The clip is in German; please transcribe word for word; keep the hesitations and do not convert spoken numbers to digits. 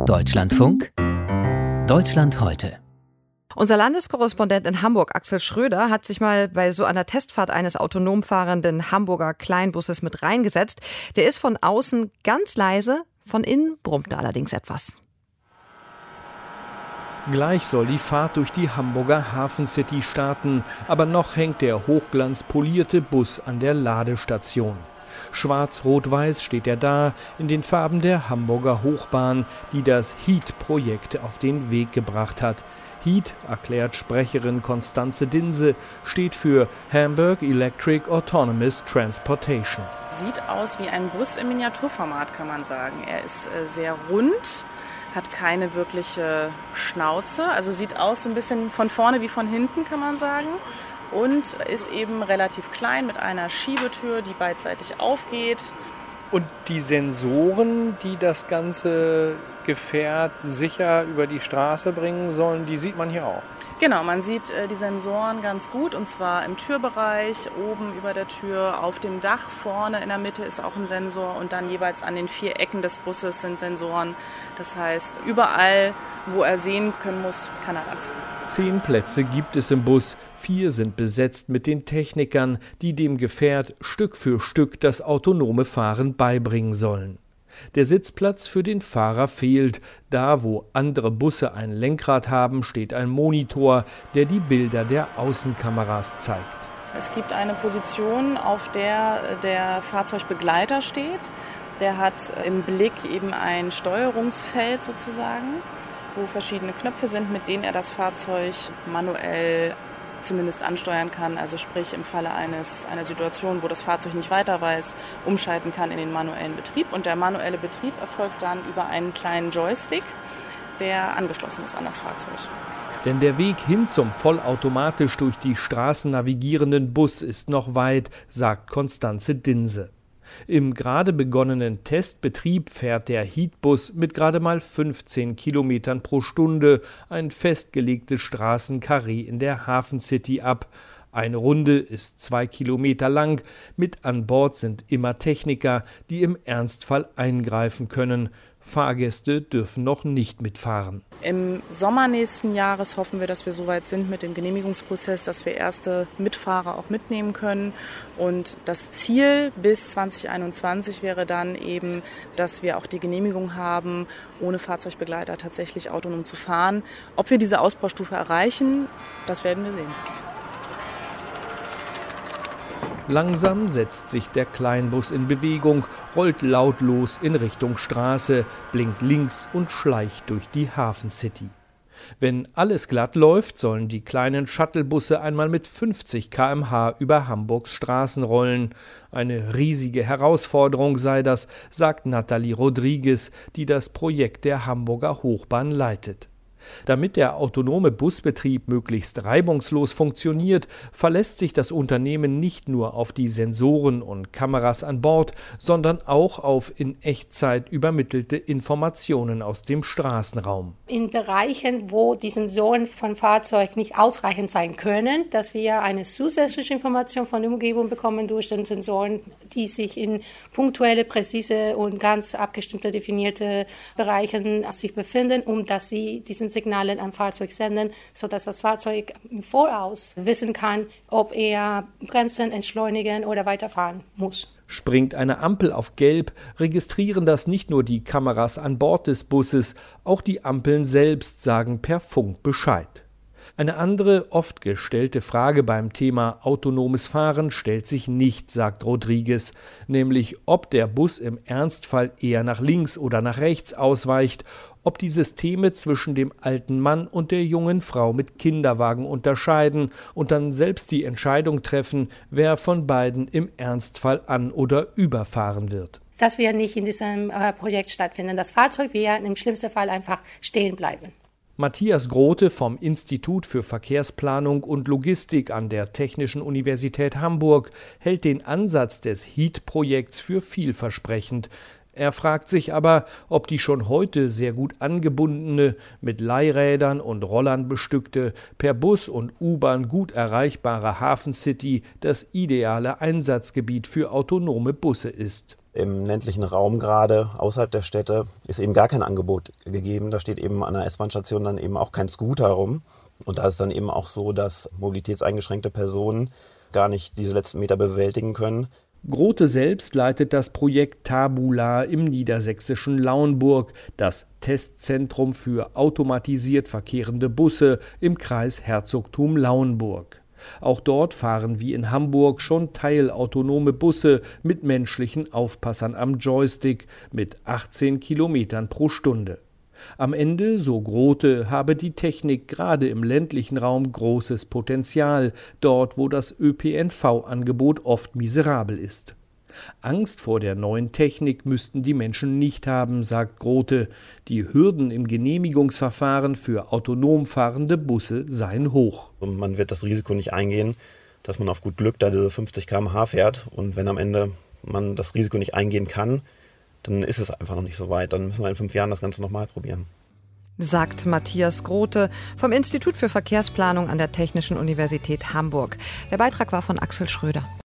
Deutschlandfunk Deutschland heute. Unser Landeskorrespondent in Hamburg, Axel Schröder, hat sich mal bei so einer Testfahrt eines autonom fahrenden Hamburger Kleinbusses mit reingesetzt. Der ist von außen ganz leise, von innen brummt er allerdings etwas. Gleich soll die Fahrt durch die Hamburger Hafencity starten, aber noch hängt der hochglanzpolierte Bus an der Ladestation. Schwarz-Rot-Weiß steht er da, in den Farben der Hamburger Hochbahn, die das HEAT-Projekt auf den Weg gebracht hat. HEAT, erklärt Sprecherin Constanze Dinse, steht für Hamburg Electric Autonomous Transportation. Sieht aus wie ein Bus im Miniaturformat, kann man sagen. Er ist äh, sehr rund, hat keine wirkliche Schnauze, also sieht aus so ein bisschen von vorne wie von hinten, kann man sagen. Und ist eben relativ klein mit einer Schiebetür, die beidseitig aufgeht. Und die Sensoren, die das ganze Gefährt sicher über die Straße bringen sollen, die sieht man hier auch. Genau, man sieht äh, die Sensoren ganz gut, und zwar im Türbereich, oben über der Tür, auf dem Dach, vorne in der Mitte ist auch ein Sensor und dann jeweils an den vier Ecken des Busses sind Sensoren. Das heißt, überall, wo er sehen können muss, kann er das. Zehn Plätze gibt es im Bus, vier sind besetzt mit den Technikern, die dem Gefährt Stück für Stück das autonome Fahren beibringen sollen. Der Sitzplatz für den Fahrer fehlt. Da, wo andere Busse ein Lenkrad haben, steht ein Monitor, der die Bilder der Außenkameras zeigt. Es gibt eine Position, auf der der Fahrzeugbegleiter steht. Der hat im Blick eben ein Steuerungsfeld sozusagen, wo verschiedene Knöpfe sind, mit denen er das Fahrzeug manuell zumindest ansteuern kann, also sprich im Falle eines, einer Situation, wo das Fahrzeug nicht weiter weiß, umschalten kann in den manuellen Betrieb. Und der manuelle Betrieb erfolgt dann über einen kleinen Joystick, der angeschlossen ist an das Fahrzeug. Denn der Weg hin zum vollautomatisch durch die Straßen navigierenden Bus ist noch weit, sagt Constanze Dinse. Im gerade begonnenen Testbetrieb fährt der HEAT-Bus mit gerade mal fünfzehn Kilometern pro Stunde ein festgelegtes Straßenkarree in der Hafencity ab. Eine Runde ist zwei Kilometer lang. Mit an Bord sind immer Techniker, die im Ernstfall eingreifen können. Fahrgäste dürfen noch nicht mitfahren. Im Sommer nächsten Jahres hoffen wir, dass wir soweit sind mit dem Genehmigungsprozess, dass wir erste Mitfahrer auch mitnehmen können. Und das Ziel bis zwanzig einundzwanzig wäre dann eben, dass wir auch die Genehmigung haben, ohne Fahrzeugbegleiter tatsächlich autonom zu fahren. Ob wir diese Ausbaustufe erreichen, das werden wir sehen. Langsam setzt sich der Kleinbus in Bewegung, rollt lautlos in Richtung Straße, blinkt links und schleicht durch die Hafencity. Wenn alles glatt läuft, sollen die kleinen Shuttlebusse einmal mit fünfzig Kilometer pro Stunde über Hamburgs Straßen rollen. Eine riesige Herausforderung sei das, sagt Nathalie Rodriguez, die das Projekt der Hamburger Hochbahn leitet. Damit der autonome Busbetrieb möglichst reibungslos funktioniert, verlässt sich das Unternehmen nicht nur auf die Sensoren und Kameras an Bord, sondern auch auf in Echtzeit übermittelte Informationen aus dem Straßenraum. In Bereichen, wo die Sensoren von Fahrzeug nicht ausreichend sein können, dass wir eine zusätzliche Information von der Umgebung bekommen durch den Sensoren, die sich in punktuelle, präzise und ganz abgestimmte, definierte Bereichen sich befinden, um dass sie diesen Signale am Fahrzeug senden, sodass das Fahrzeug im Voraus wissen kann, ob er bremsen, entschleunigen oder weiterfahren muss. Springt eine Ampel auf Gelb, registrieren das nicht nur die Kameras an Bord des Busses, auch die Ampeln selbst sagen per Funk Bescheid. Eine andere, oft gestellte Frage beim Thema autonomes Fahren stellt sich nicht, sagt Rodriguez, nämlich ob der Bus im Ernstfall eher nach links oder nach rechts ausweicht, ob die Systeme zwischen dem alten Mann und der jungen Frau mit Kinderwagen unterscheiden und dann selbst die Entscheidung treffen, wer von beiden im Ernstfall an- oder überfahren wird. Das wird nicht in diesem äh, Projekt stattfinden. Das Fahrzeug wird im schlimmsten Fall einfach stehen bleiben. Matthias Grote vom Institut für Verkehrsplanung und Logistik an der Technischen Universität Hamburg hält den Ansatz des HEAT-Projekts für vielversprechend. Er fragt sich aber, ob die schon heute sehr gut angebundene, mit Leihrädern und Rollern bestückte, per Bus und U-Bahn gut erreichbare Hafencity das ideale Einsatzgebiet für autonome Busse ist. Im ländlichen Raum gerade, außerhalb der Städte, ist eben gar kein Angebot gegeben. Da steht eben an der S-Bahn-Station dann eben auch kein Scooter rum. Und da ist dann eben auch so, dass mobilitätseingeschränkte Personen gar nicht diese letzten Meter bewältigen können. Grote selbst leitet das Projekt Tabula im niedersächsischen Lauenburg, das Testzentrum für automatisiert verkehrende Busse im Kreis Herzogtum Lauenburg. Auch dort fahren wie in Hamburg schon teilautonome Busse mit menschlichen Aufpassern am Joystick mit achtzehn Kilometern pro Stunde. Am Ende, so Grote, habe die Technik gerade im ländlichen Raum großes Potenzial, dort wo das Ö P N V-Angebot oft miserabel ist. Angst vor der neuen Technik müssten die Menschen nicht haben, sagt Grote. Die Hürden im Genehmigungsverfahren für autonom fahrende Busse seien hoch. Und man wird das Risiko nicht eingehen, dass man auf gut Glück da diese fünfzig Kilometer pro Stunde fährt. Und wenn am Ende man das Risiko nicht eingehen kann, dann ist es einfach noch nicht so weit. Dann müssen wir in fünf Jahren das Ganze nochmal probieren. Sagt Matthias Grote vom Institut für Verkehrsplanung an der Technischen Universität Hamburg. Der Beitrag war von Axel Schröder.